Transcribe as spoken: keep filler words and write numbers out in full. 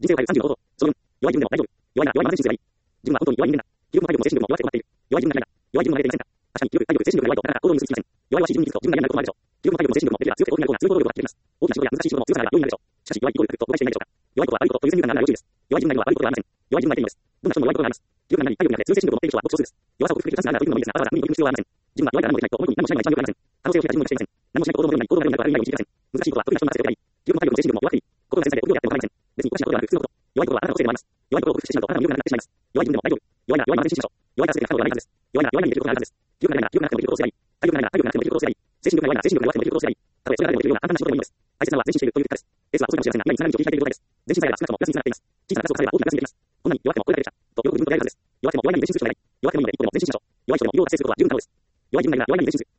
人生を変えるさんじゅうの方法。そのよん、弱い自分でも大丈夫。弱いな、弱いな、全身がいい。自分は本当に弱い人間だ。記憶も体力も精神力も弱くて困っている。弱い自分が嫌いだ。弱い自分が慣れていませんか。確かに、記憶、体力、精神力が弱いと、なかなか行動に移しません。弱いはし自分に気づくと、自分が嫌になることもあるでしょう。記憶も体力も精神力もできれば強くて大きなような強い行動力ができます。大きな仕事や難しい仕事も強さなら容易になるでしょう。しかし、弱いイコールと誤解していないでしょうか。弱いことは悪いことと優先順位がならない要注意です。弱い自分がいるのは悪いことではありません。弱い自分がいるのです。どんな人も弱いことがあります。記憶がなり、体力がなくて強い精神力を持っている人はごく少数です。弱さを克服できるチャンスがあるならというのもいいですが、わざわざ無理に取り組む必要はありません。自分は弱いから何もできないと思い込み何もしないのが一番良くありません。可能性を秘めた自分がしていません。何もしない行動のように行動が良くなるから意味がを知りません。難しいことは得意な人に任せておけばいい。記憶も体力も精神力も弱くていい。心が先生で臆病であっても構いません。別におかしなことではなく普通のこと。弱いことはあなたのせいでもあります。弱いことを克服してしまうとあなたの魅力がなくなってしまいます。弱い自分でも大丈夫。弱いな、弱いな、安心しましょう。弱いから全てが不可能ではないはずです。弱いな、弱いなにできることがあるはずです。記憶がないな、記憶がなくてもできることをすればいい。体力がないな、体力がなくてもできることをすればいい。精神力が弱いな、精神力が弱くてもできることをすればいい。たとえそれが誰でもできるような簡単な仕事でもいいのです。大切なのは前進しているという結果です。レースは遅いかもしれませんが、今につながる道を切り開いている状態です。前進さえあれば少なくともプラスにつながっています。小さなプラスを重ねれば大きなプラスにできます。こんなに弱くてもこれだけできた。と喜ぶ自分と出会えるはずです。弱くても弱いなに前進するしかない。弱くてもいいので一歩でも前進しましょう。弱い人の偉業を達成することは十分可能です。弱い自分がいるなら弱いなに前進する。